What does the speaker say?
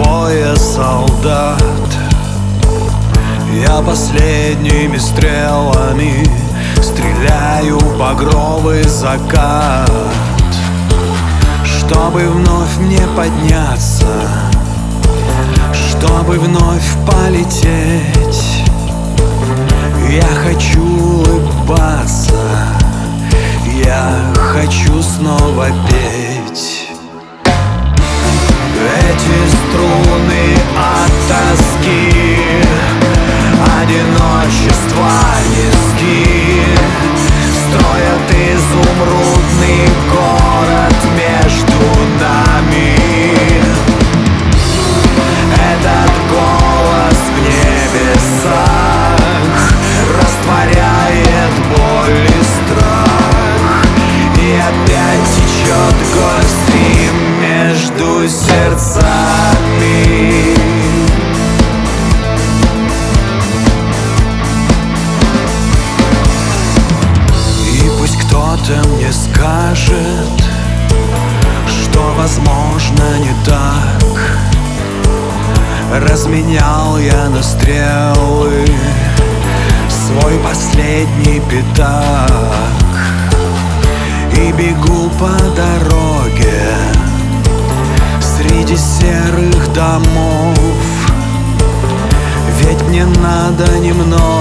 боя солдат. Я последними стрелами стреляю в багровый закат, чтобы вновь мне подняться, чтобы вновь полететь. Я хочу улыбаться, я хочу снова петь. Эти струны от тоски, одиночества низки, строят изумрудный город между нами. Этот голос в небесах растворяет боль и страх, и опять течет гольфстрим между сердцами. И пусть кто-то мне скажет, что возможно не так. Разменял я на стрелы свой последний пятак и бегу по дороге среди серых домов. Ведь мне надо немного